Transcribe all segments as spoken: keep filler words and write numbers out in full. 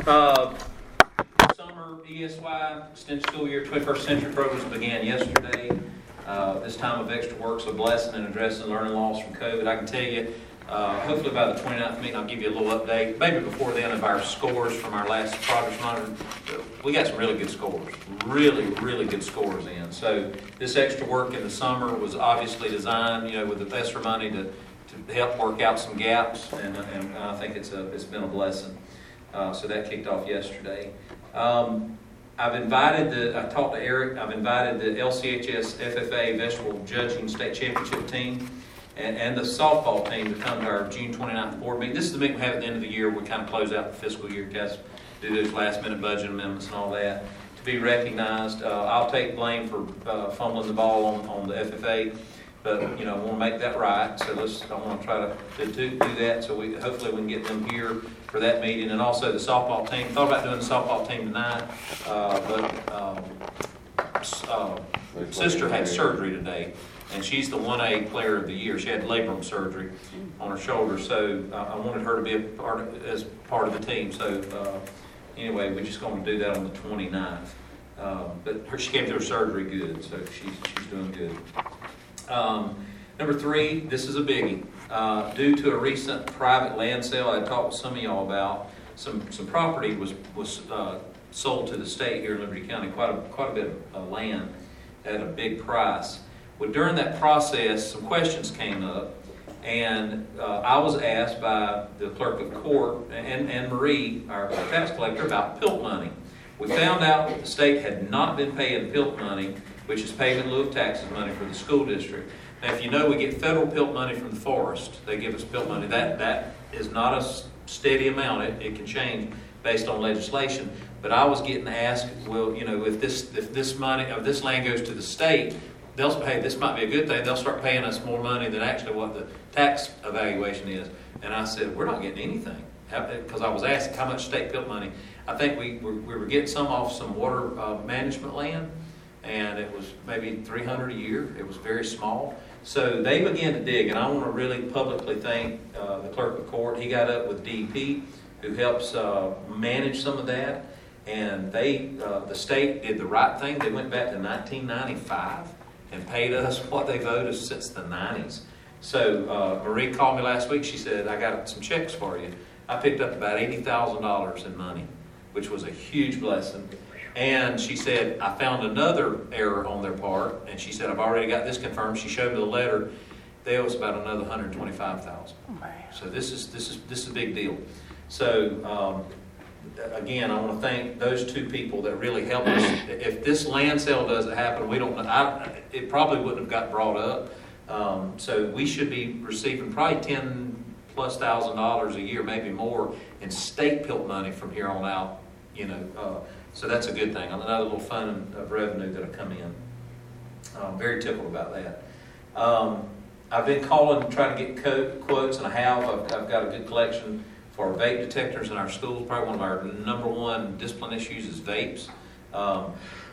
Uh, summer E S Y Extended School Year twenty-first Century programs began yesterday. Uh, this time of extra work is a blessing in addressing learning loss from COVID. I can tell you, uh, hopefully by the twenty-ninth meeting, I'll give you a little update, maybe before then, of our scores from our last progress monitor. We got some really good scores, really, really good scores in. So this extra work in the summer was obviously designed, you know, with the extra money to, to help work out some gaps, and, and I think it's a it's been a blessing. Uh, so that kicked off yesterday. Um, I've invited the, I talked to Eric, I've invited the L C H S F F A Vegetable Judging State Championship team and, and the softball team to come to our June twenty-ninth board meeting. This is the meeting we have at the end of the year. We kind of close out the fiscal year, guys, do those last minute budget amendments and all that. To be recognized, uh, I'll take blame for uh, fumbling the ball on, on the F F A. But, you know, I want to make that right, so let's, I want to try to, to, to do that, so we hopefully we can get them here for that meeting. And also the softball team, thought about doing the softball team tonight, uh, but um, uh, sister had surgery today, and she's the one A player of the year. She had labrum surgery on her shoulder, so uh, I wanted her to be a part of, as part of the team. So uh, anyway, we're just going to do that on the twenty-ninth. Uh, but her, she came through her surgery good, so she's, she's doing good. Um, number three, this is a biggie. Uh, due to a recent private land sale I talked with some of y'all about, some some property was was uh, sold to the state here in Liberty County, quite a quite a bit of land at a big price. Well, during that process, some questions came up, and uh, I was asked by the clerk of court and, and Marie, our tax collector, about PILT money. We found out that the state had not been paying PILT money, which is payment in lieu of taxes money for the school district. Now, if you know, we get federal PILT money from the forest. They give us PILT money. That that is not a steady amount. It, it can change based on legislation. But I was getting asked, well, you know, if this if this money if this land goes to the state, they'll pay. This might be a good thing. They'll start paying us more money than actually what the tax evaluation is. And I said, we're not getting anything, because I was asked how much state PILT money. I think we we, we were getting some off some water uh, management land. And it was maybe three hundred a year. It was very small. So they began to dig, and I want to really publicly thank uh, the clerk of court. He got up with D E P, who helps uh, manage some of that, and they, uh, the state did the right thing. They went back to nineteen ninety-five and paid us what they've owed us since the nineties. So uh, Marie called me last week. She said, I got some checks for you. I picked up about eighty thousand dollars in money, which was a huge blessing. And she said, I found another error on their part. And she said, I've already got this confirmed. She showed me the letter. They owe us about another one hundred twenty-five thousand dollars. So this is this is this is a big deal. So um, again, I want to thank those two people that really helped us. If this land sale doesn't happen, we don't. I, it probably wouldn't have got brought up. Um, so we should be receiving probably ten plus thousand dollars a year, maybe more, in state PILT money from here on out. You know. Uh, So that's a good thing. Another little fund of revenue that'll come in. I'm very tickled about that. Um, I've been calling, trying to get co- quotes, and I have. I've, I've got a good collection for vape detectors in our schools. Probably one of our number one discipline issues is vapes. Um,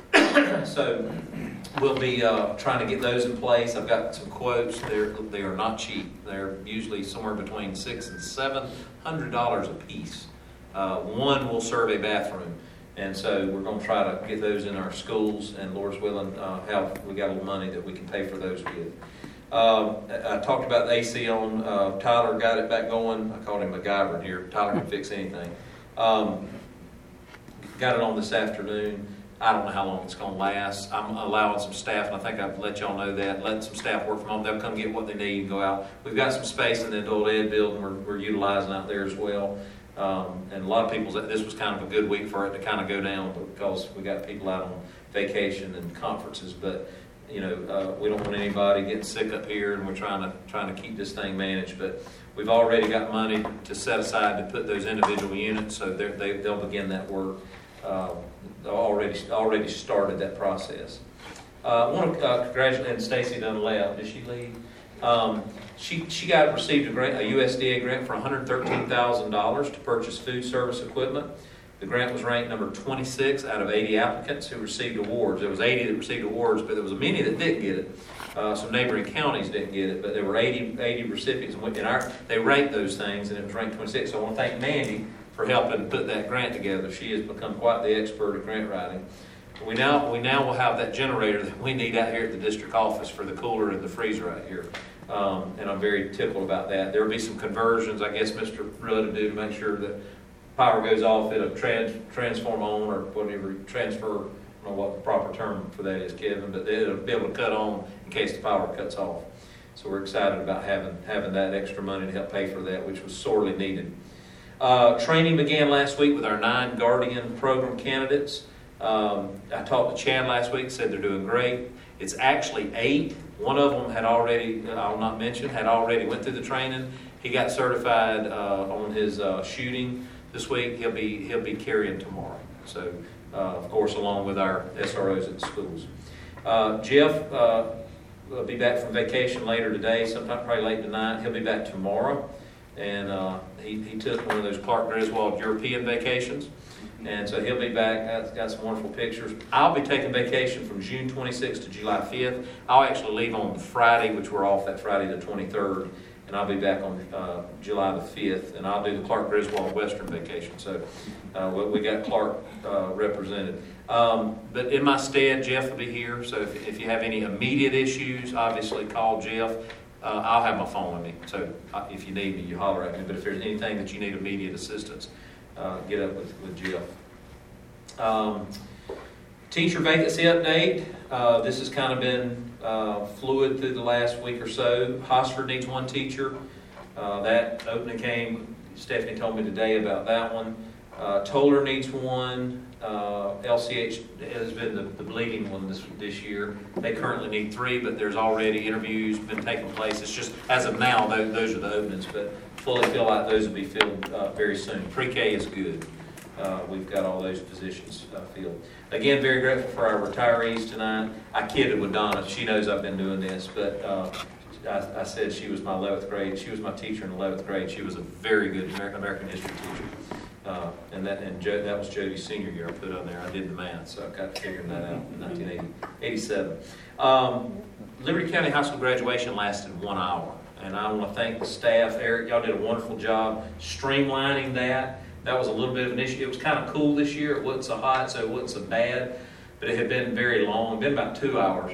so we'll be uh, trying to get those in place. I've got some quotes. They're they are not cheap. They're usually somewhere between six and seven hundred dollars a piece. Uh, one will serve a bathroom. And so we're going to try to get those in our schools, and Lord's willing, uh, have we got a little money that we can pay for those with. Um, I talked about the A C on, uh, Tyler got it back going. I called him MacGyver here. Tyler can fix anything. Um, got it on this afternoon. I don't know how long it's going to last. I'm allowing some staff, and I think I've let y'all know that, letting some staff work from home. They'll come get what they need and go out. We've got some space in the adult ed building we're, we're utilizing out there as well. Um, and a lot of people, this was kind of a good week for it to kind of go down because we got people out on vacation and conferences. But you know, uh, we don't want anybody getting sick up here, and we're trying to trying to keep this thing managed. But we've already got money to set aside to put those individual units, so they they'll begin that work. Uh, already already started that process. Uh, I want to uh, congratulate Stacy Dunn left. Did she leave? Um, she she got received a grant, a U S D A grant for one hundred thirteen thousand dollars to purchase food service equipment. The grant was ranked number twenty-six out of eighty applicants who received awards. There was eighty that received awards, but there was many that didn't get it. Uh, some neighboring counties didn't get it, but there were eighty, eighty recipients, and our, they ranked those things, and it was ranked twenty-six. So I want to thank Mandy for helping put that grant together. She has become quite the expert at grant writing. We now we now will have that generator that we need out here at the district office for the cooler and the freezer out here. Um, and I'm very tickled about that. There will be some conversions, I guess Mister Rudd will do to make sure that power goes off, it'll trans, transform on or whatever, transfer, I don't know what the proper term for that is, Kevin, but it'll be able to cut on in case the power cuts off. So we're excited about having having that extra money to help pay for that, which was sorely needed. Uh, training began last week with our nine Guardian program candidates. Um, I talked to Chad last week, said they're doing great. It's actually eight. One of them had already, I'll not mention, had already went through the training. He got certified uh, on his uh, shooting this week. He'll be he'll be carrying tomorrow. So, uh, of course, along with our S R Os at the schools. Uh, Jeff uh, will be back from vacation later today, sometime probably late tonight. He'll be back tomorrow. And uh, he, he took one of those Clark Griswold European vacations. And so he'll be back. Got, got some wonderful pictures. I'll be taking vacation from June twenty-sixth to July fifth. I'll actually leave on Friday, which we're off that Friday the twenty-third. And I'll be back on uh, July the fifth. And I'll do the Clark Griswold Western vacation. So uh, we got Clark uh, represented. Um, but in my stead, Jeff will be here. So if, if you have any immediate issues, obviously call Jeff. Uh, I'll have my phone with me. So uh, if you need me, you holler at me. But if there's anything that you need immediate assistance, Uh, get up with, with Jeff. Um, teacher vacancy update. Uh, this has kind of been uh, fluid through the last week or so. Hosford needs one teacher. Uh, that opening came, Stephanie told me today about that one. Uh, Toller needs one. Uh, L C H has been the, the bleeding one this this year. They currently need three, but there's already interviews been taking place. It's just, as of now, those, those are the openings, but fully feel like those will be filled uh, very soon. Pre-K is good. Uh, we've got all those positions uh, filled. Again, very grateful for our retirees tonight. I kidded with Donna. She knows I've been doing this, but uh, I, I said she was my eleventh grade. She was my teacher in eleventh grade. She was a very good American, American history teacher. Uh, and that and Jo, that was Jody's senior year I put on there. I did the math, so I got figuring that out in nineteen eighty-seven. Um, Liberty County High School graduation lasted one hour. And I want to thank the staff. Eric, y'all did a wonderful job streamlining that. That was a little bit of an issue. It was kind of cool this year. It wasn't so hot, so it wasn't so bad. But it had been very long, been about two hours.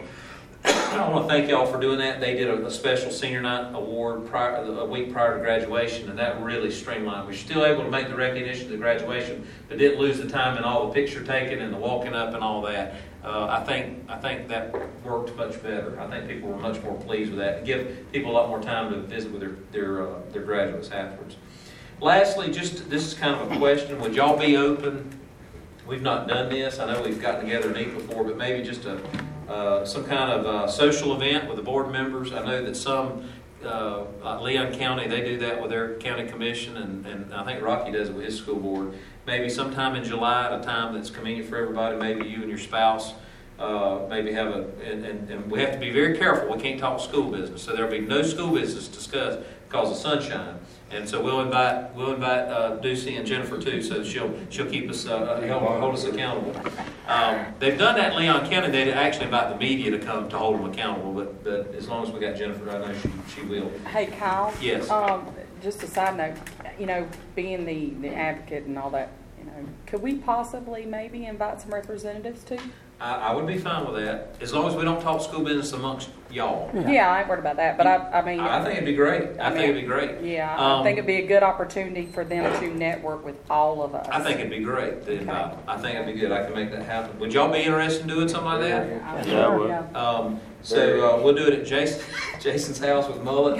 I want to thank y'all for doing that. They did a, a special senior night award prior, a week prior to graduation, and that really streamlined. We were still able to make the recognition of the graduation, but didn't lose the time in all the picture taking and the walking up and all that. Uh, I think I think that worked much better. I think people were much more pleased with that. It give people a lot more time to visit with their their uh, their graduates afterwards. Lastly, just this is kind of a question: would y'all be open? We've not done this. I know we've gotten together and eat before, but maybe just a uh, some kind of uh, social event with the board members. I know that some uh, like Leon County, they do that with their county commission, and, and I think Rocky does it with his school board. Maybe sometime in July at a time that's convenient for everybody, maybe you and your spouse uh, maybe have a, and, and, and we have to be very careful. We can't talk school business. So there'll be no school business discussed because of sunshine. And so we'll invite we'll invite uh, Ducey and Jennifer too, so she'll she'll keep us uh, hold, hold us accountable. Um, they've done that in Leon County. They actually invite the media to come to hold them accountable. But but as long as we got Jennifer, I know she she will. Hey Kyle. Yes. Um, just a side note, you know, being the the advocate and all that, you know, could we possibly maybe invite some representatives too? I, I would be fine with that, as long as we don't talk school business amongst y'all. Yeah, yeah I ain't worried about that, but I, I mean, I think it'd be great. I, I mean, think it'd be great. Yeah, um, I think it'd be a good opportunity for them to network with all of us. I think it'd be great to invite. Okay. I think it'd be good. I can make that happen. Would y'all be interested in doing something like that? Yeah, yeah, I would. Yeah. Um, so uh, we'll do it at Jason, Jason's house with Mullet.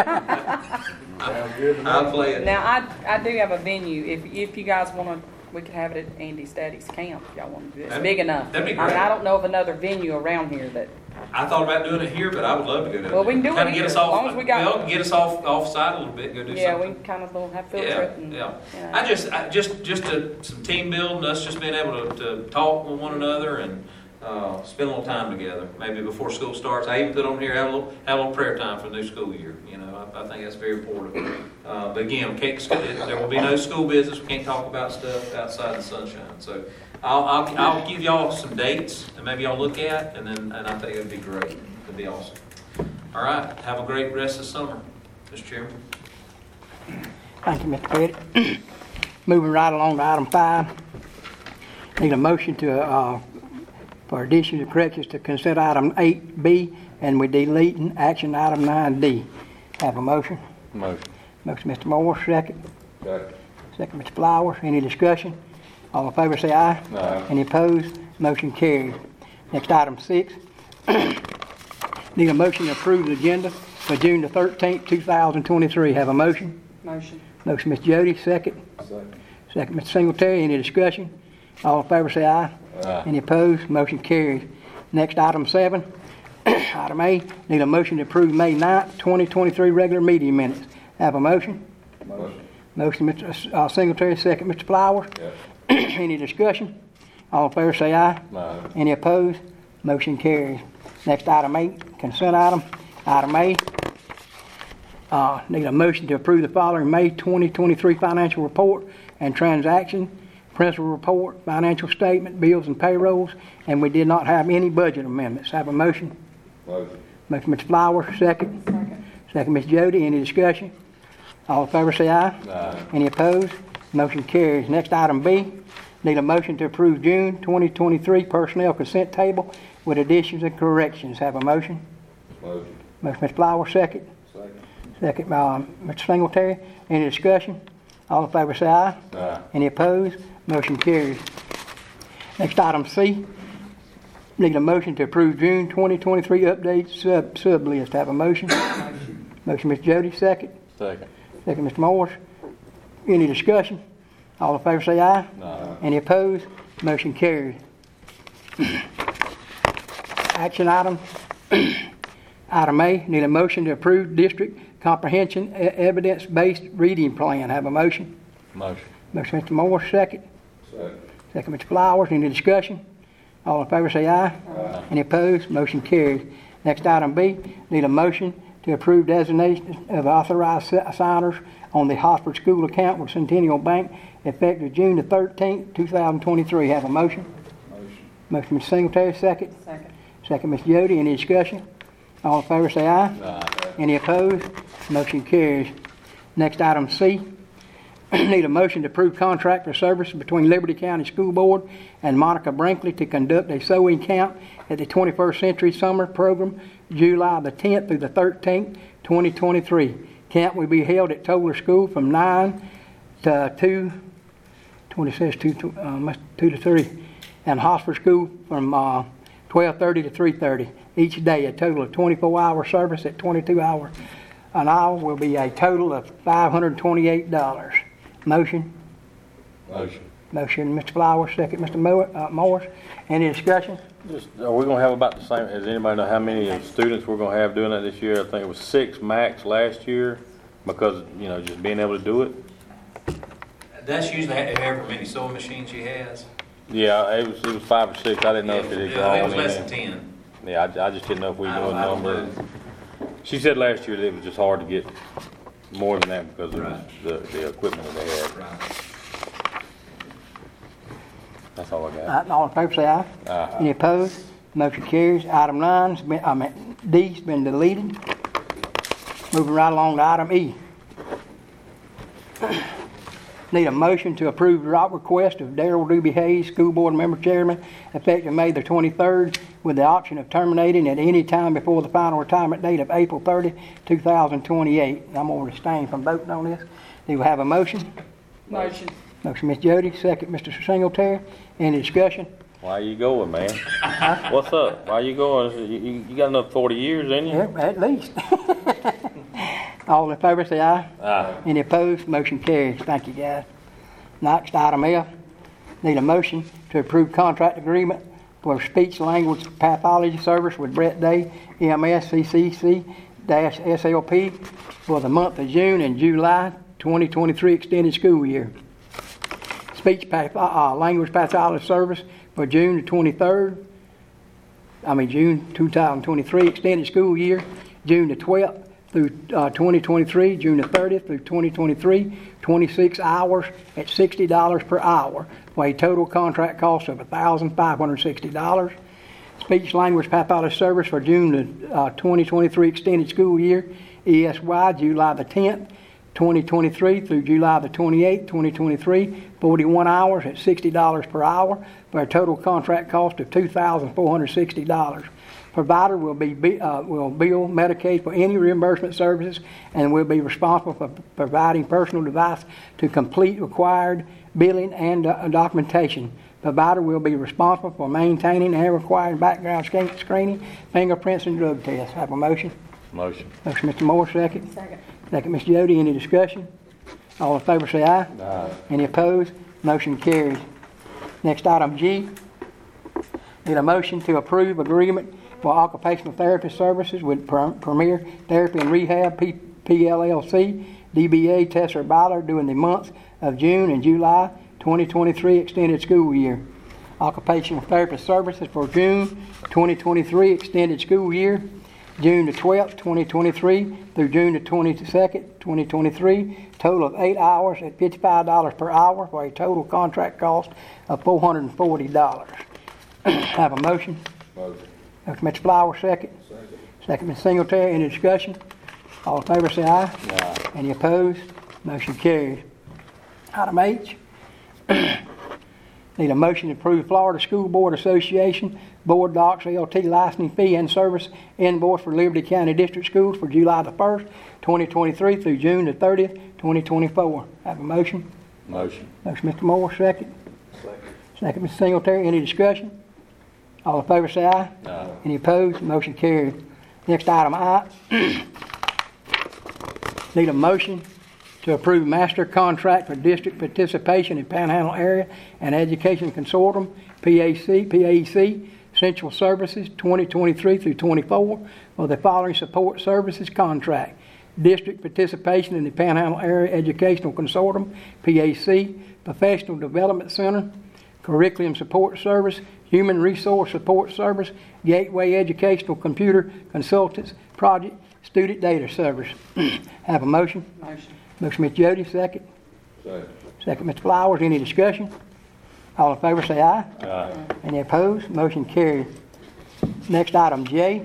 Uh, I'll play it. Now I I do have a venue. If if you guys want to. We could have it at Andy Staddy's camp if y'all want to do it. It's that'd, big enough. That'd be great. I mean, I don't know of another venue around here that. I thought about doing it here, but I would love to go down Well, we can do kind it of here, get us as off, long as we got- well, get us off off site a little bit. Go do Yeah, something. we can kind of little have field Yeah, trip and. yeah. You know. I just, I just, just to, some team building, us just being able to, to talk with one another and uh, spend a little time together. Maybe before school starts, I even put on here have a little, have a little prayer time for the new school year. You know, I, I think that's very important. Uh, but again, we can't, there will be no school business. We can't talk about stuff outside the sunshine. So I'll, I'll, I'll give y'all some dates and maybe y'all look at, and then, and I think it'd be great. It'd be awesome. All right, have a great rest of the summer, Mister Chairman. Thank you, Mister Petty. Moving right along to item five. Need a motion to, uh, for additions and corrections to consent item eight B, and we're deleting action item nine D. Have a motion? Motion. Motion, Mister Moore, second. Second. Second, Mister Flowers. Any discussion? All in favor say aye. Aye. Any opposed? Motion carries. Next, item six. Need a motion to approve the agenda for June the thirteenth, two thousand twenty-three. Have a motion? Motion. Motion, Mister Jody, second. Second. Second, Mister Singletary. Any discussion? All in favor say aye. Aye. Any opposed? Motion carries. Next, item seven. Item A, need a motion to approve May ninth, twenty twenty-three regular meeting minutes. Have a motion? Motion. Motion, Mister Uh, Singletary, second, Mister Flowers. Yes. Any discussion? All in favor say aye. Aye. Any opposed? Motion carries. Next, item eight, consent item. Item A, uh, need a motion to approve the following May twenty twenty-three financial report and transaction, principal report, financial statement, bills and payrolls, and we did not have any budget amendments. Have a motion? Motion. Motion, Mister Flowers, second. Second. Second, Miz Jody. Any discussion? All in favor say aye. Aye. Any opposed? Motion carries. Next, item B, need a motion to approve June twenty twenty-three personnel consent table with additions and corrections. Have a motion? Motion. Motion, Mister Flowers, second. Second. Second, uh, Mister Singletary. Any discussion? All in favor say aye. Aye. Any opposed? Motion carries. Next, item C, need a motion to approve June twenty twenty-three update sub, sub list. Have a motion? Motion. Motion, Mister Jody, second. Second. Second, Mister Morris. Any discussion? All in favor say aye. Aye. Any opposed? Motion carries. Action item. Item A, need a motion to approve district comprehension e- evidence-based reading plan. Have a motion? Motion. Motion, Mister Morris, second. Second. Second, Mister Flowers. Any discussion? All in favor say aye. Aye. Any opposed? Motion carries. Next, item B, need a motion to approve designation of authorized si- signers on the Hosford School account with Centennial Bank effective June the thirteenth, two thousand twenty-three. Have a motion? Motion. Motion, Mister Singletary, second. Second. Second, Mister Jody. Any discussion? All in favor say aye. Aye. Any opposed? Motion carries. Next, item C, need a motion to approve contract for services between Liberty County School Board and Monica Brinkley to conduct a sewing camp at the twenty-first Century Summer Program, July the tenth through the thirteenth, twenty twenty-three. Camp will be held at Toller School from nine to two, twenty says two, to, uh, must- two to three, and Hosford School from uh, twelve thirty to three thirty each day. A total of twenty-four hour service at twenty-two hours an hour will be a total of five hundred twenty-eight dollars. Motion? Motion. Motion, Mister Flowers, second, Mister Mo- uh, Morris. Any discussion? Just, are we gonna have about the same, does anybody know how many uh, students we're gonna have doing that this year? I think it was six max last year because, you know, just being able to do it. That's usually however many sewing machines she has. Yeah, it was, it was five or six. I didn't know if it had Yeah, I think it was gone less in. than ten. Yeah, I, I just didn't know if we knew I a don't- I don't number. know. She said last year that it was just hard to get more than that because of Right. the, the equipment that they had. Right. That's all I got. Uh, All in favor say aye. Aye. Any opposed? Motion carries. Item nine's been, I mean, D's been deleted. Moving right along to item E. Need a motion to approve the route request of Darrell Doobie Hayes, School Board Member Chairman, effective May the twenty-third, with the option of terminating at any time before the final retirement date of April thirtieth, two thousand twenty-eight. I'm going to abstain from voting on this. Do we have a motion? Motion. Motion, Miz Jody, second, Mister Singletary. Any discussion? Why you going, man? What's up? Why you going? You, you you got another forty years, ain't you? Yeah, at least. All in favor say aye. Aye. Any opposed? Motion carries. Thank you, guys. Next, item F. Need a motion to approve contract agreement for speech language pathology service with Brett Day, E M S C C C S L P, for the month of June and July twenty twenty-three extended school year. Speech path, uh, language pathology service for June the twenty-third, I mean June two thousand twenty-three extended school year, June the twelfth through uh, twenty twenty-three, June the thirtieth through twenty twenty-three, twenty-six hours at sixty dollars per hour, for a total contract cost of one thousand five hundred sixty dollars. Speech language pathology service for June the uh, twenty twenty-three extended school year, E S Y, July the tenth twenty twenty-three through July the twenty-eighth, twenty twenty-three, forty-one hours at sixty dollars per hour for a total contract cost of two thousand four hundred sixty dollars. Provider will be uh, will bill Medicaid for any reimbursement services and will be responsible for providing personal device to complete required billing and uh, documentation. Provider will be responsible for maintaining and requiring background scan- screening, fingerprints, and drug tests. Have a motion? Motion. Motion, Mister Moore, second. Second. Second, Miz Jody. Any discussion? All in favor say aye. Aye. Any opposed? Motion carries. Next item G. Need a motion to approve agreement for occupational therapy services with Pre- Premier Therapy and Rehab, P- PLLC, D B A Tesser Byler during the months of June and July twenty twenty-three extended school year. Occupational therapy services for June twenty twenty-three extended school year, June the twelfth, twenty twenty-three through June the twenty-second, twenty twenty-three, total of eight hours at fifty-five dollars per hour for a total contract cost of four hundred forty dollars. Have a motion? Motion. Motion, Mister Flowers, second. Second. Second, Mister Singletary. Any discussion? All in favor say aye. Aye. Any opposed? Motion carries. Item H. Need a motion to approve Florida School Board Association Board Docs L T licensing fee and service invoice for Liberty County District Schools for July the first, twenty twenty-three through June the thirtieth, twenty twenty-four. Have a motion? Motion. Motion, Mister Moore, second. Second. Second, Mister Singletary. Any discussion? All in favor say aye. Aye. Any opposed? Motion carried. Next item I. Need a motion to approve master contract for district participation in Panhandle Area and Education Consortium, P A C, P A E C, Central Services twenty twenty-three through twenty-four for the following support services contract. District participation in the Panhandle Area Educational Consortium, P A C, Professional Development Center, Curriculum Support Service, Human Resource Support Service, Gateway Educational Computer Consultants Project, Student Data Service. Have a motion? Motion. Motion, Mister Jody, second. Second. Second, Mister Flowers. Any discussion? All in favor say aye. Aye. Any opposed? Motion carried. Next item J.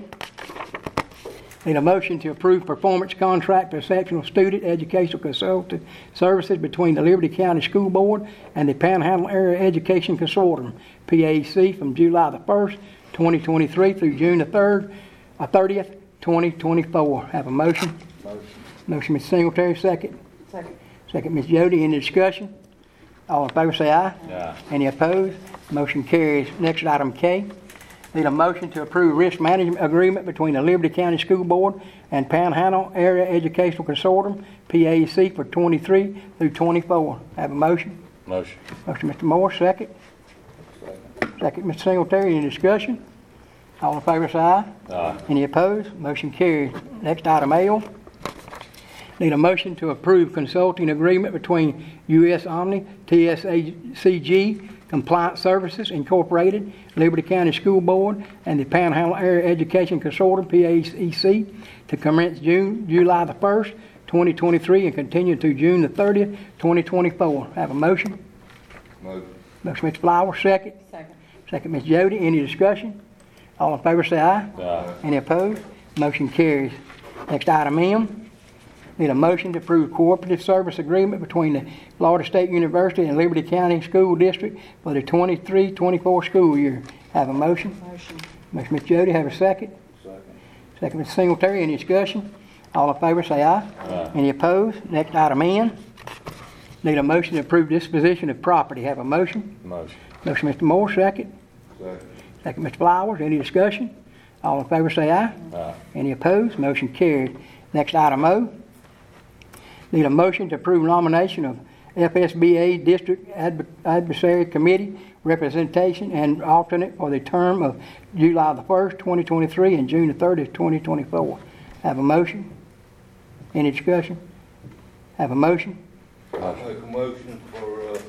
Need a motion to approve performance contract for exceptional student educational consultant services between the Liberty County School Board and the Panhandle Area Education Consortium, P A E C, from July the first, twenty twenty-three through June the third, uh, thirtieth, twenty twenty-four. Have a motion? Motion. Motion, Mister Singletary, second. Second. Second, Miz Jody. Any discussion? All in favor say aye. Aye. Any opposed? Motion carries. Next item K. Need a motion to approve risk management agreement between the Liberty County School Board and Panhandle Area Educational Consortium, P A E C, for twenty-three through twenty-four. Have a motion? Motion. Motion, Mister Moore, second. Second. Second, Mister Singletary. Any discussion? All in favor say aye. Aye. Any opposed? Motion carries. Next item L. Need a motion to approve consulting agreement between U S Omni, T S A C G, Compliance Services Incorporated, Liberty County School Board, and the Panhandle Area Education Consortium, P A E C, to commence June, July the first, twenty twenty-three, and continue through June the thirtieth, twenty twenty-four. Have a motion? Motion. Motion, Mister Flowers, second. Second. Second, Miz Jody. Any discussion? All in favor say aye. Aye. Any opposed? Motion carries. Next item M. Need a motion to approve cooperative service agreement between the Florida State University and Liberty County School District for the twenty-three twenty-four school year. Have a motion? Motion. Motion, Miz Jody. Have a second? Second. Second, Miz Singletary. Any discussion? All in favor say aye. Aye. Any opposed? Next item N. Need a motion to approve disposition of property. Have a motion? Motion. Motion, Mister Moore. Second. Second. Second, Mister Flowers. Any discussion? All in favor say aye. Aye. Any opposed? Motion carried. Next item O. Need a motion to approve nomination of F S B A District Adv- Advisory Committee representation and alternate for the term of July the first, twenty twenty-three and June the thirtieth, twenty twenty-four. Have a motion? Any discussion? Have a motion? I'll make a motion for, uh,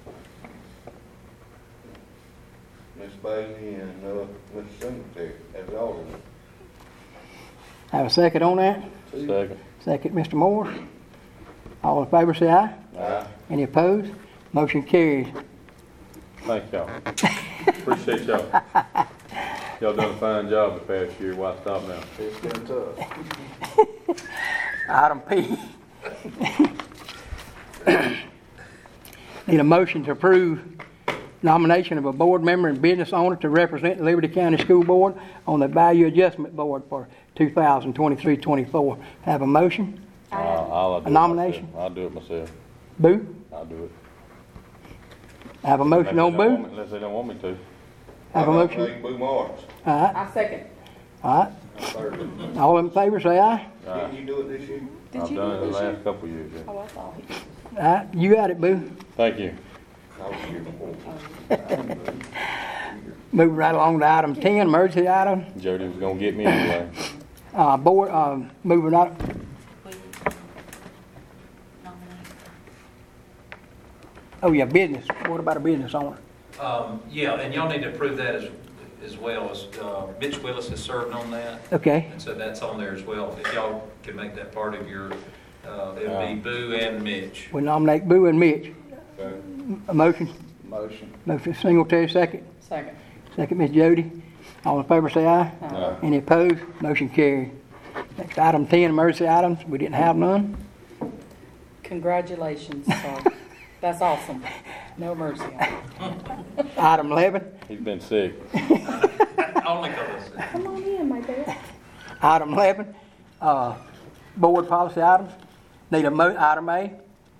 Miss Bailey and, uh, Miss Singletary as alternate. Have a second on that? Second. Second, Mister Moore. All in favor say aye. Aye. Any opposed? Motion carries. Thank y'all. Appreciate y'all. Y'all done a fine job the past year. Why stop now? It's been tough. Item P. Need a motion to approve nomination of a board member and business owner to represent the Liberty County School Board on the Value Adjustment Board for two thousand twenty-three twenty-four. Have a motion? Uh, I'll do A it nomination? myself. I'll do it myself. Boo? I'll do it. Have a motion on Unless they don't want Boo? me- Unless they don't want me to. Have a I motion? think Boo Marks. All right, I second. all right. I'm third. All in favor, say aye. Didn't you do it this year? Did I've you done it do the this year? last couple of years, yeah. Oh, I thought he. All right, you got it, Boo. Thank you. I was here before. Moving right along to item ten, emergency item. Jody was gonna get me anyway. Uh, board, uh, moving right, oh yeah, business. What about a business owner? Um, yeah, and y'all need to approve that as, as well as, uh, Mitch Willis has served on that. Okay, And so that's on there as well. If y'all can make that part of your, uh, it would be Boo and Mitch. we nominate Boo and Mitch. Okay. A motion? Motion. Motion Singletary, second. Second. Second, Miss Jody. All in favor, say aye. Aye. Any opposed? Motion carried. Next, item ten, emergency items. We didn't have none. Congratulations, sir. That's awesome. No mercy on it. Item eleven. He's been sick. Only because, Come on in, my baby. Item eleven, uh, board policy items. Need a mo, item A.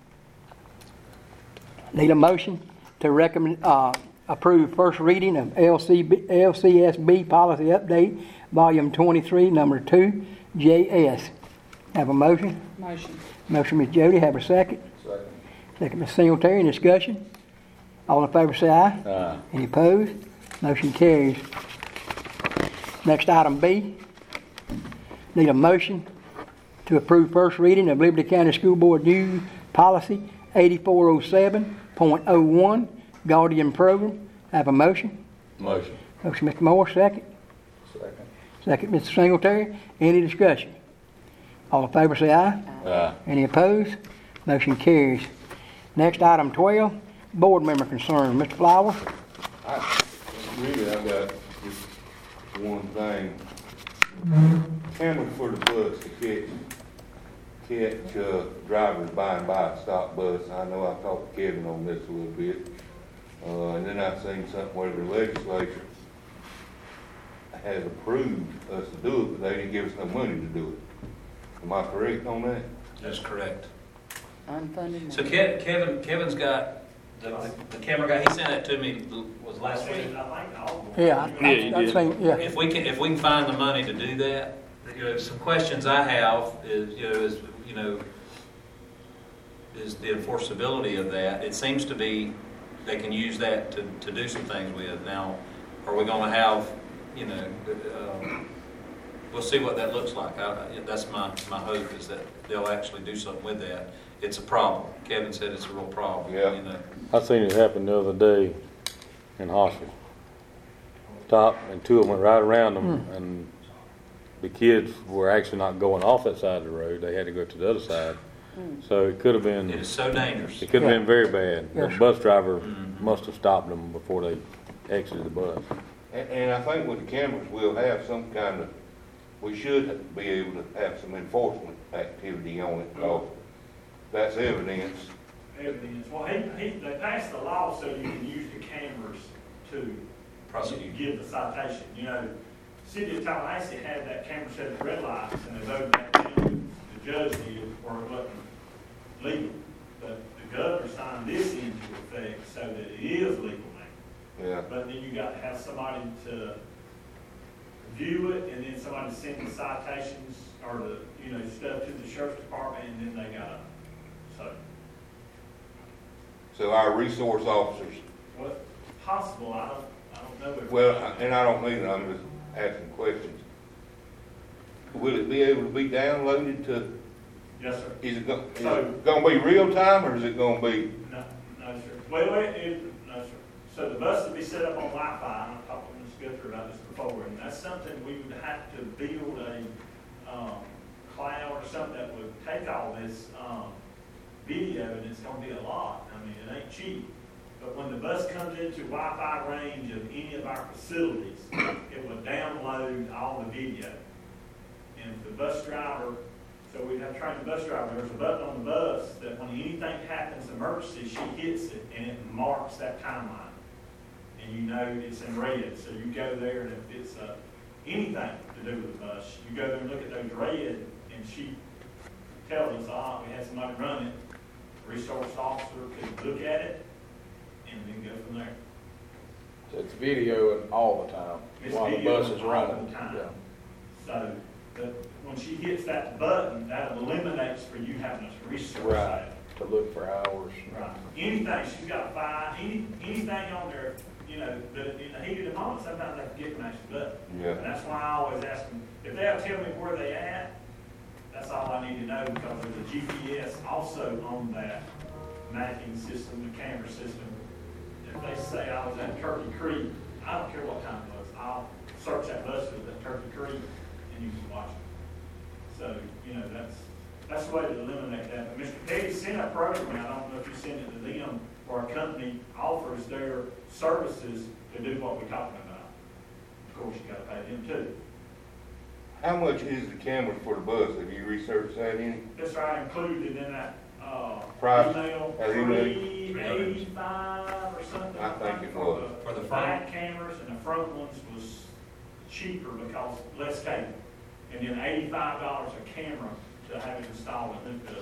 Need a motion to recommend, uh, approve first reading of L C B, L C S B policy update, volume twenty-three, number two, J S. Have a motion? Motion. Motion, Miss Jody, have a second. Second. Second, Miss Singletary, discussion. All in favor, say aye. Aye. Any opposed? Motion carries. Next, item B. Need a motion to approve first reading of Liberty County School Board new policy eighty-four oh seven point oh one, Guardian Program. Have a motion? Motion. Motion, Mister Moore, second. Second. Second, Mister Singletary. Any discussion? All in favor, say aye. Aye. Any opposed? Motion carries. Next, item twelve, board member concerns. Mister Flower? I, really, I got just one thing. Cameras for the bus to catch, catch, uh, drivers by and by a stop bus. I know I talked to Kevin on this a little bit. Uh, and then I seen something where the legislature has approved us to do it, but they didn't give us no money to do it. Am I correct on that? that's correct. Unfunded. So Kev, Kevin, Kevin's got, the, the camera guy, he sent that to me, was last week. Yeah, I- Yeah, you I, I did. think, yeah. If we can, if we can find the money to do that, you know, some questions I have is, you know, is, you know, is the enforceability of that. It seems to be, they can use that to, to do some things with. Now, are we gonna have, you know, um, we'll see what that looks like. I, I- that's my, my hope is that they'll actually do something with that. It's a problem. Kevin said it's a real problem, Yeah. you know. I seen it happen the other day in Hospital. Stopped and two of them went right around them and the kids were actually not going off that side of the road. They had to go to the other side. So it could have been, It is so dangerous. it could have Yeah. been very bad. The Yes. bus driver must have stopped them before they exited the bus. And, and I think with the cameras, we'll have some kind of, we should be able to have some enforcement activity on it, because that's evidence. Evidence, well, he, he, they passed the law so you can use the cameras to Prosecute. give the citation. You know, city of Tallahassee had that camera set at red lights, and they voted that down, the judge did, or it wasn't legal. But the governor signed this into effect so that it is legal now. Yeah. But then you got to have somebody to view it, and then somebody send the citations, or the, you know, stuff to the sheriff's department, and then they gotta, so. So our resource officers, What, possible, I don't, I don't know if. well, I- and I don't mean it, I'm just asking questions. Will it be able to be downloaded to, Yes, sir. is it gonna, is So- it gonna be real time, or is it gonna be? No, no, sir. Wait, wait, it, no, sir. So the bus would be set up on Wi-Fi, and I talked to Miz Guthrie about this before, and that's something we would have to build a, um, cloud or something that would take all this, um, video, and it's gonna be a lot. I mean, it ain't cheap. But when the bus comes into Wi-Fi range of any of our facilities, it will download all the video. And if the bus driver So we'd have to train the bus driver. There's a button on the bus that when anything happens, emergency, she hits it and it marks that timeline. And you know it's in red, so you go there and if it's uh, anything to do with the bus, you go there and look at those red and she tells us, ah, we had somebody run it. Resource officer could look at it and then go from there. So it's videoing all the time It's while the videoing bus is all running. the time. Yeah. So, but when she hits that button, that eliminates for you having a resource Right. site. To look for hours. Right. Anything, she's got five, any, anything on there, you know, that in the heat of the moment, sometimes they forget to match the button. Yeah. And that's why I always ask them, if they'll tell me where they at, that's all I need to know, because there's a G P S also on that mapping system, the camera system. If they say I was at Turkey Creek, I don't care what time it was, I'll search that bus field at Turkey Creek, and you can watch it. So, you know, that's, that's the way to eliminate that. But Mister Petty sent a program, I don't know if you sent it to them, where a company offers their services to do what we're talking about. Of course, you gotta pay them too. How much is the camera for the bus? Have you researched that any? That's right, included in that, uh, Price? email, That email? three eighty-five or something. I think it for was. the For the back cameras, and the front ones was cheaper because less cable. And then eighty-five dollars a camera to have it installed and hooked up.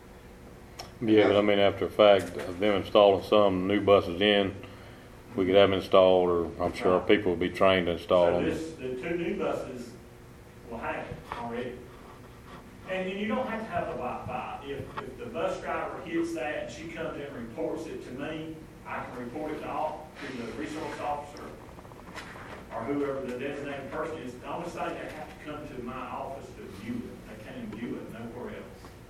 Yeah, but I mean, after the fact of them installing some new buses in, we could have them installed, or I'm sure our people will be trained to install So them. this, the two new buses will have it already. And then you don't have to have the Wi-Fi. If, if the bus driver hits that and she comes in and reports it to me, I can report it to all, to the resource officer or whoever the designated person is. The only thing, they have to come to my office to view it. They can't even view it nowhere else.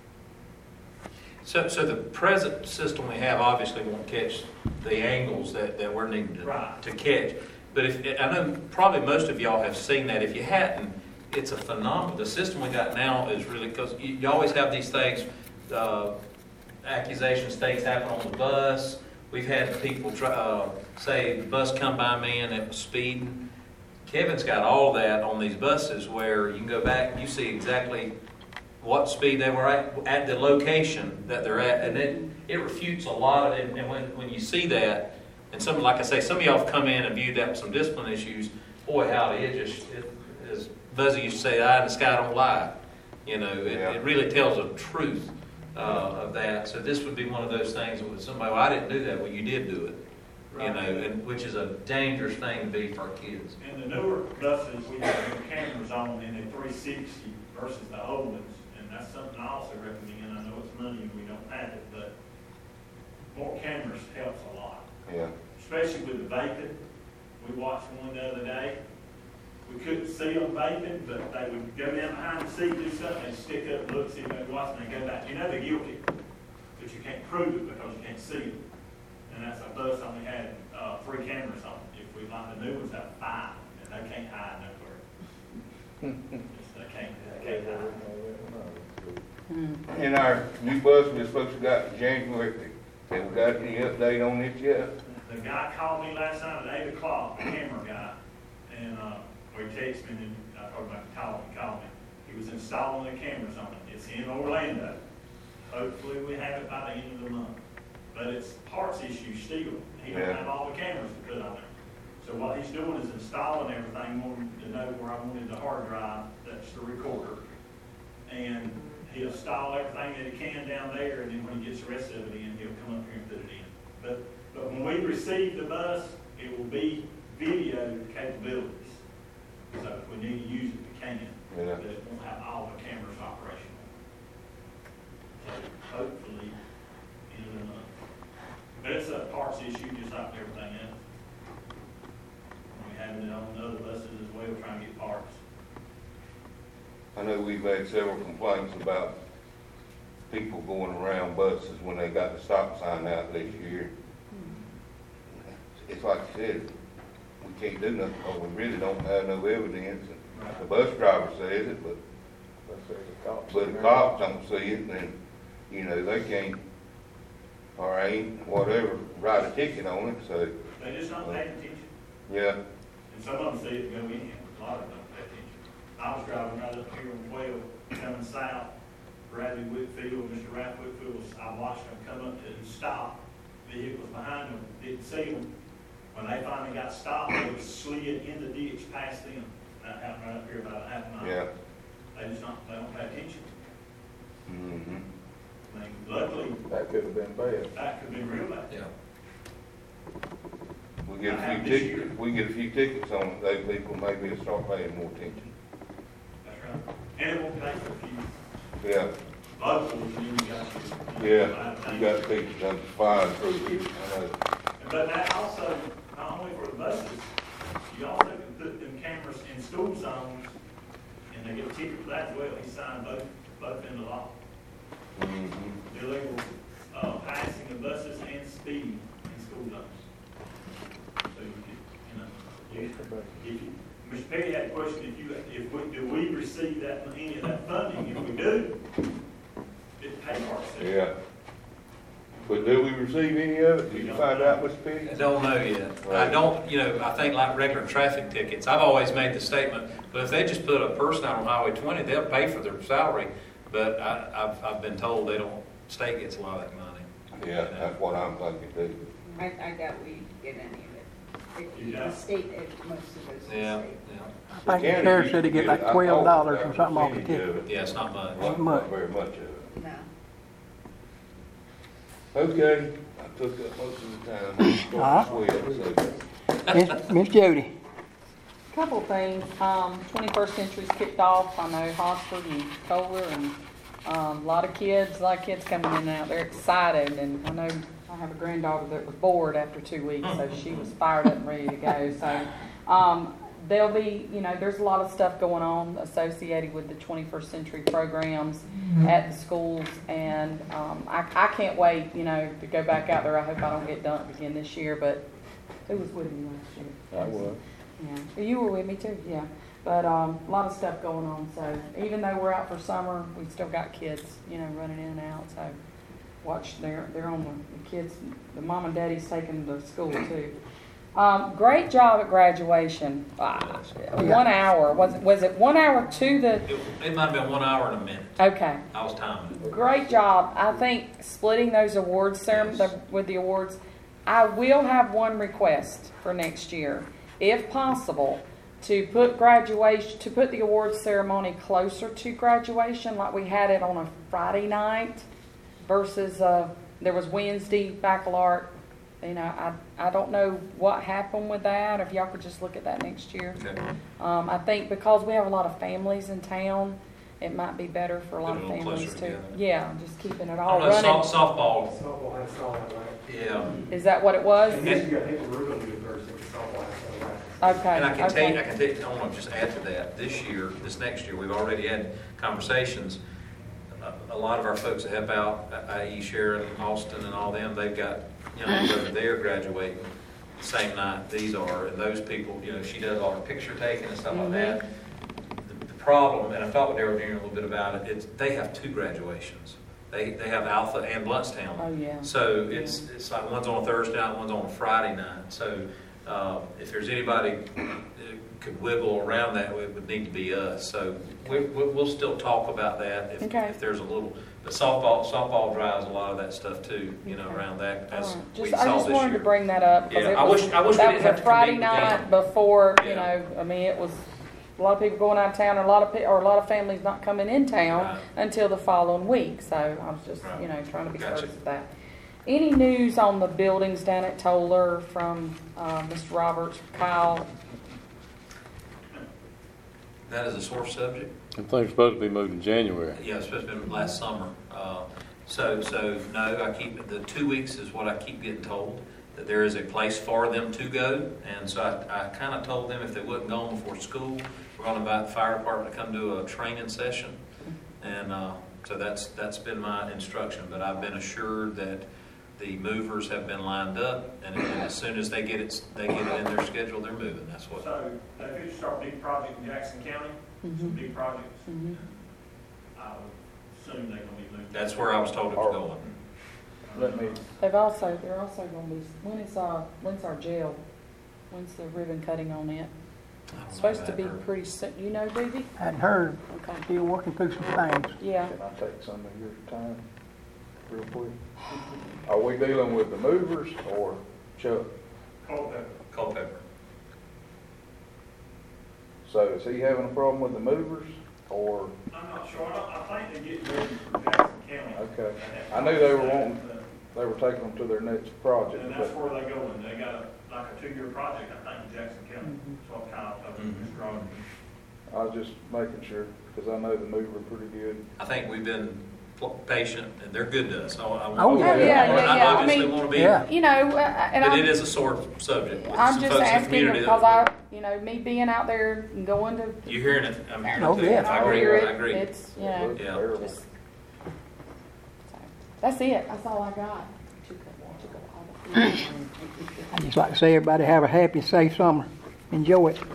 So, so the present system we have obviously won't catch the angles that, that we're needing to, Right. to catch. But if, I know probably most of y'all have seen that. If you hadn't, it's a phenomenal, the system we got now is really, because you, you always have these things, uh, accusations, things happen on the bus. We've had people try, uh, say the bus come by me and it was speeding. Kevin's got all that on these buses where you can go back and you see exactly what speed they were at, at the location that they're at, and it, it refutes a lot of it. And when, when you see that, and some, like I say, some of y'all have come in and viewed that with some discipline issues, boy, howdy, it just, it, as Buzzy used to say, the eye in the sky don't lie. You know, it, Yeah. it really tells the truth uh, of that. So this would be one of those things that with somebody, well, I didn't do that. Well, you did do it. You know, and, which is a dangerous thing to be for our kids. In the newer buses, we have new cameras on in a three sixty versus the old ones. And that's something I also recommend. I know it's money and we don't have it, but more cameras helps a lot. Yeah. Especially with the vaping. We watched one the other day. We couldn't see them vaping, but they would go down behind the seat, do something, they'd stick up, look, see if they're watching, they go back. You know they're guilty, but you can't prove it because you can't see them. And that's a bus only had, uh, three cameras on it. If we line the new ones, have five, and they can't hide nowhere. Just, They can't, they can't hide. In our new bus we're supposed to got in January, have we got any update on it yet? The guy called me last night at eight o'clock, the camera guy, and, uh, or he texted me, and I told him I could call him, he called me. He was installing the cameras on it. It's in Orlando. Hopefully we have it by the end of the month. But it's parts issue still. He don't Yeah. have all the cameras to put on there. So what he's doing is installing everything, wanting to know where I wanted the hard drive, that's the recorder. And he'll install everything that he can down there, and then when he gets the rest of it in, he'll come up here and put it in. But, but when we receive the bus, it will be video capabilities. So if we need to use it, we can. Yeah. But it won't have all the cameras operational. So hopefully, end of the month. But it's a parts issue, just like everything else. We have it on the other buses as well, trying to get parts. I know we've had several complaints about people going around buses when they got the stop sign out this year. It's like you said, we can't do nothing, because we really don't have no evidence. Right. The bus driver says it, but, Let's say the cops. but the cops don't see it, and, you know, they can't, or ain't, whatever, write a ticket on it, so, They just not paying attention. yeah. And some of them see it go in, a lot of them don't pay attention. I was driving right up here on twelve, coming south, Bradley Whitfield, Mister Ralph Whitfield, was, I watched them come up to and stop vehicles behind them, didn't see them. When they finally got stopped, they slid in the ditch past them. That happened right up here about a half a mile. Yeah. They just don't, they don't pay attention. Mm-hmm. I mean, luckily, That could have been bad. that could be real bad. Yeah. We get I a have few this tickets, year. we get a few tickets on, those people, maybe they'll start paying more attention. That's right. And it won't take a few Yeah, locals, and then you got to. yeah, you got people done flying through here, I know. But that also, not only for the buses, you also can put them cameras in school zones, and they get a ticket for that as well. He signed both, both into law. Mm-hmm. Illegal, uh, passing of buses and speeding in school zones. So you could, you know, if, if you, Mister Petty had a question, if you, if we, do we receive that, any of that funding? If we do, it pays for itself. Yeah. But do we receive any of it? Did you find out, Mister Petty? I don't know yet. I don't, you know, I think like regular traffic tickets, I've always made the statement, but if they just put a person out on Highway twenty, they'll pay for their salary. But I, I've, I've been told they don't, state gets a lot of that money. Yeah, that's what I'm thinking too. I, I doubt we get any of it. It- Yeah. The state, it- most of it's the Yeah, state. yeah. I think the sheriff said he get like twelve dollars or something off the ticket. Yeah, it's not much. Not, not very much of it. No. Okay, I took up most of the time. Huh? Sweat, Miss Miss Jody, Couple of things. Um, twenty-first Century's kicked off. I know Hosford and Kohler and um, a lot of kids, a lot of kids coming in and out. They're excited, and I know I have a granddaughter that was bored after two weeks, so she was fired up and ready to go. So um, there'll be, you know, there's a lot of stuff going on associated with the twenty-first Century programs at the schools, and um, I, I can't wait, you know, to go back out there. I hope I don't get dumped again this year, but who was with me last year? I was. Yeah, you were with me too, yeah. But um, a lot of stuff going on, so even though we're out for summer, we still got kids, you know, running in and out, so watch, they're, they're on the, the kids, the mom and daddy's taking them to school too. Um, great job at graduation. Ah, one hour, was it, was it one hour to the, It, it might have been one hour and a minute. okay. I was timing it. Great job. I think splitting those awards ceremony Yes. the, with the awards. I will have one request for next year, if possible, to put graduation, to put the awards ceremony closer to graduation, like we had it on a Friday night versus uh, there was Wednesday baccalaureate. You know, I I don't know what happened with that. If y'all could just look at that next year. Okay. Um, I think because we have a lot of families in town, it might be better for a lot Put of it a little families closer too. together. Yeah, just keeping it I all don't know, running. soft- softball, Softball has all that, right? yeah. Is that what it was? And yes, you got people who are going to do Thursday, but softball has all that. Okay. And I can tell you, I okay. can tell you, I want to just add to that, this year, this next year, we've already had conversations. A, a lot of our folks that help out, that is. Sharon, Austin, and all them, they've got, you know, whether they're graduating the same night these are, and those people, you know, she does all her picture taking and stuff like that. The, the problem, and I talked with Darrell Junior a little bit about it, it's, they have two graduations. They, they have Alpha and Bluntstown. Oh, yeah. So it's, it's like one's on a Thursday night, one's on a Friday night. So uh, if there's anybody that could wiggle around that, it would need to be us. So we, we- we'll still talk about that if, Okay. if there's a little, but softball, softball drives a lot of that stuff too, you know, Okay. around that All as right. we Just, I saw just this wanted year. to bring that up because Yeah, it I was, wish- I wish we that didn't was have a to Friday compete with night them. before, you Yeah. know, I mean, it was a lot of people going out of town, or a lot of, pe- or a lot of families not coming in town Right. until the following week. So I was just, Right. you know, trying to be Gotcha. courteous of that. Any news on the buildings down at Toller from uh, Mister Roberts, Kyle? That is a sore subject. I think it's supposed to be moved in January. Yeah, it's supposed to be last summer. Uh, So, so no, I keep, the two weeks is what I keep getting told, that there is a place for them to go. And so I, I kind of told them if they wouldn't go on before school, we're going to invite the fire department to come do a training session. And uh, so that's, that's been my instruction. But I've been assured that the movers have been lined up, and and as soon as they get it, they get it in their schedule, they're moving. That's what. So they could start a big project in Jackson County, some Mhm. big projects. Mhm. I would assume they're gonna be moving. That's where I was told it was going. Let me, They've also, they're also going to be, when is, uh, when's our jail? When's the ribbon cutting on it? know Supposed to about be her. pretty soon, you know, Dee? Hadn't heard, Okay, still working through some things. yeah. Can I take some of your time real quick? Are we dealing with the movers or Chuck? Culpepper. Culpepper. So is he having a problem with the movers or, I'm not sure, I, don't- I think they're getting ready for Jackson County. okay. I knew they were wanting, they were taking them to their next project, And that's but where they going, they got a, like a two-year project, I think, in Jackson County, so I'm kind of, Mhm. Mister Rogers. I was just making sure, because I know the mover pretty good. I think we've been pl- patient, and they're good to us. I- I want- Oh, yeah. Oh, yeah, yeah, I yeah. I obviously mean, want to be, Yeah. but You know, uh, and it I'm, is a sore subject with I'm some just folks in the asking community. because that- I, you know, me being out there and going to. You're hearing it, I'm hearing Oh, it too. yeah. I I agree, hear I it. agree. It's, you It know, looks Yeah. terrible. just. That's it, that's all I got. I just like to say everybody have a happy, safe summer. Enjoy it.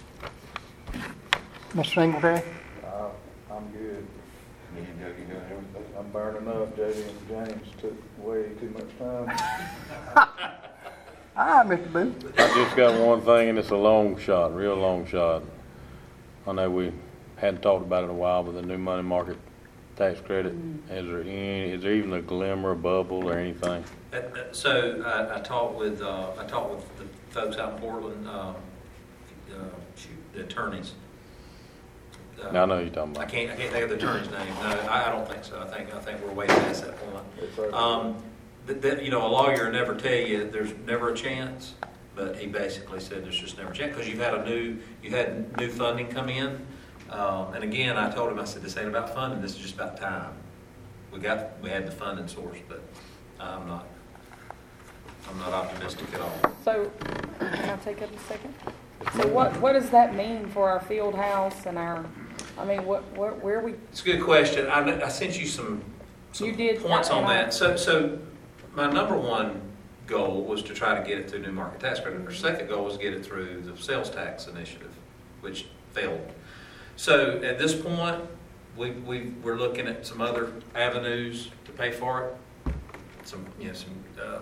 Mister Singletary? Uh, I'm good. Me and Jackie got everything. I'm burning up. J D and James took way too much time. All right, Mister Booth. I just got one thing, and it's a long shot, real long shot. I know we hadn't talked about it in a while, but the new money market tax credit, is there any, is there even a glimmer, a bubble, or anything? Uh, uh, So I, I talked with, uh, I talked with the folks out in Portland, uh, uh, shoot, the attorneys. Uh, Now, I know you're talking I about. can't, I can't think of the attorney's name. No, I, I don't think so. I think, I think we're way past that point. It's over. Um, that, that, you know, a lawyer will never tell you there's never a chance, but he basically said there's just never a chance, because you've had a new, you had new funding come in. Um, and again, I told him, I said, this ain't about funding, this is just about time. We got, we had the funding source, but I'm not, I'm not optimistic at all. So, can I take up a second? So what, what does that mean for our field house and our, I mean, what, what, where we, It's a good question. I, I sent you some, some You did, points on and I- that. So, so my number one goal was to try to get it through new market tax credit. Our second goal was to get it through the sales tax initiative, which failed. So at this point, we, we, we're looking at some other avenues to pay for it. Some, you know, some, uh,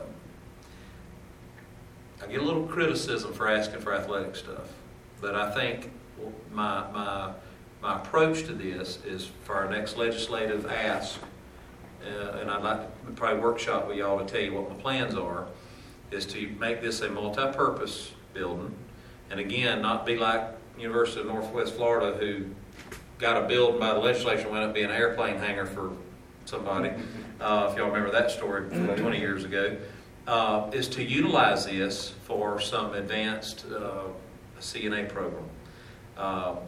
I get a little criticism for asking for athletic stuff, but I think my, my, my approach to this is for our next legislative ask, uh, and I'd like to probably workshop with y'all to tell you what my plans are, is to make this a multi-purpose building. And again, not be like University of Northwest Florida, who got a building by the legislature, wound up being an airplane hangar for somebody, uh, if y'all remember that story twenty years ago, uh, is to utilize this for some advanced uh, C N A program. Uh,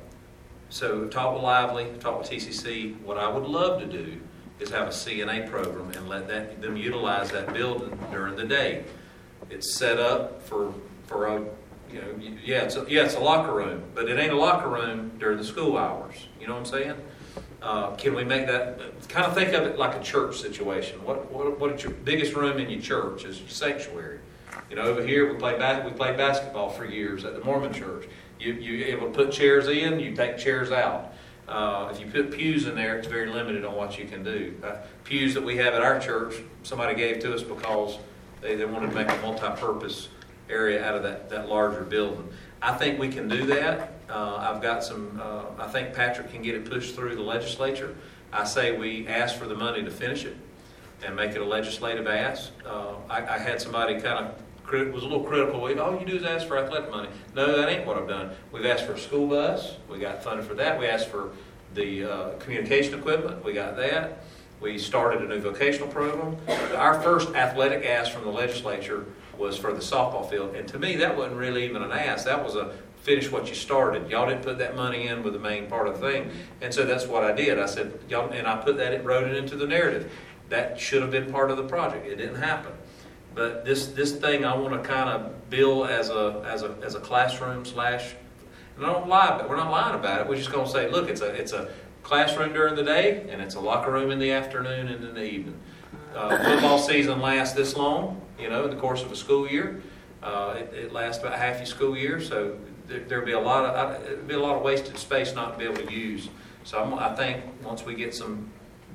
so talk with Lively, talk with T C C. What I would love to do is have a C N A program and let that, them utilize that building during the day. It's set up for, for a, you know, yeah, it's a, yeah, it's a locker room, but it ain't a locker room during the school hours. You know what I'm saying? Uh, can we make that, kind of think of it like a church situation. What, what, what is your biggest room in your church is your sanctuary. You know, over here we play ba- we played basketball for years at the Mormon church. You you able to put chairs in, you take chairs out. Uh, if you put pews in there, it's very limited on what you can do. Uh, pews that we have at our church, somebody gave to us because they, they wanted to make a multi-purpose area out of that, that larger building. I think we can do that. Uh, I've got some, uh, I think Patrick can get it pushed through the legislature. I say we ask for the money to finish it and make it a legislative ask. Uh, I, I had somebody kind of crit- was a little critical. All you do is ask for athletic money. No, that ain't what I've done. We've asked for a school bus. We got funded for that. We asked for the uh, communication equipment. We got that. We started a new vocational program. Our first athletic ask from the legislature was for the softball field. And to me, that wasn't really even an ask. That was a finish what you started. Y'all didn't put that money in with the main part of the thing. And so that's what I did. I said, y'all, and I put that, it wrote it into the narrative. That should have been part of the project. It didn't happen. But this this thing I want to kind of build as a as a as a classroom slash, and I don't lie about it. We're not lying about it. We're just going to say, look, it's a it's a classroom during the day, and it's a locker room in the afternoon and in the evening. Uh, football season lasts this long, you know, in the course of a school year. Uh, it, it lasts about half your school year, so there, there'll be a lot of there'll be a lot of wasted space not to be able to use. So I'm, I think once we get some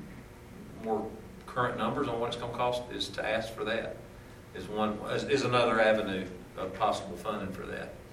more current numbers on what it's going to cost, is to ask for that. Is one is, is another avenue of possible funding for that.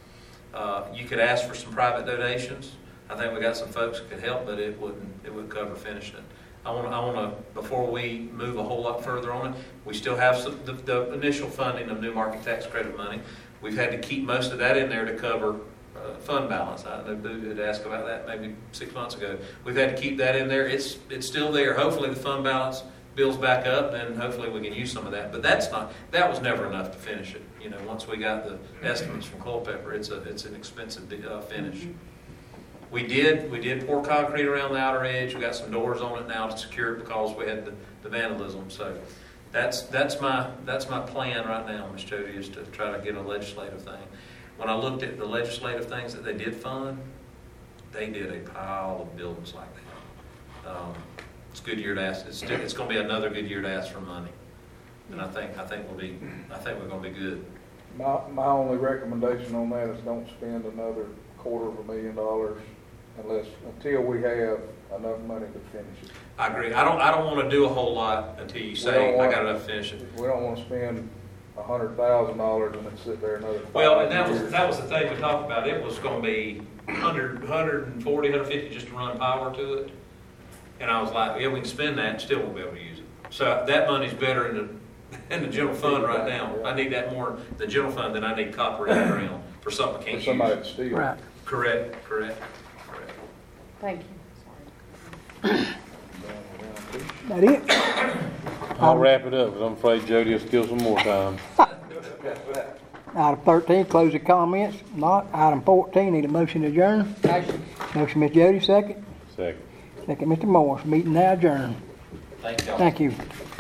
Uh, you could ask for some private donations. I think we got some folks that could help, but it wouldn't, it would cover finishing it. I want to, I want to, before we move a whole lot further on it, we still have some, the, the initial funding of new market tax credit money. We've had to keep most of that in there to cover uh, fund balance. I know Boo had asked about that maybe six months ago. We've had to keep that in there. It's, it's still there. Hopefully the fund balance builds back up, and hopefully we can use some of that. But that's not, that was never enough to finish it. You know, once we got the estimates from Culpeper, it's a, it's an expensive uh, finish. We did, we did pour concrete around the outer edge. We got some doors on it now to secure it because we had the, the vandalism. So that's, that's my, that's my plan right now, Miz Jody, is to try to get a legislative thing. When I looked at the legislative things that they did fund, they did a pile of buildings like that. Um, it's a good year to ask. It's, it's going to be another good year to ask for money, and I think, I think we'll be, I think we're going to be good. My, my only recommendation on that is don't spend another quarter of a million dollars unless, until we have enough money to finish it. I agree. I don't, I don't want to do a whole lot until you say, I got enough to finish it. We don't want to spend a hundred thousand dollars and then sit there another five Well, and that was, years. that was the thing we talked about. It was going to be one hundred, one forty, one fifty just to run power to it. And I was like, yeah, we can spend that and still won't be able to use it. So that money's better in the, in the general fund right now. I need that more, the general fund, than I need copper in the ground for something I can't For somebody to use. steal. Right. Correct, correct, correct. Thank you. That it? I'll wrap it up, because I'm afraid Jody will steal some more time. Item thirteen, close the comments. Not. Item fourteen, need a motion to adjourn. Motion. Motion, Miz Jody, second. Second. Second, Mister Morris. Meeting now adjourned. Thank y'all. Thank you.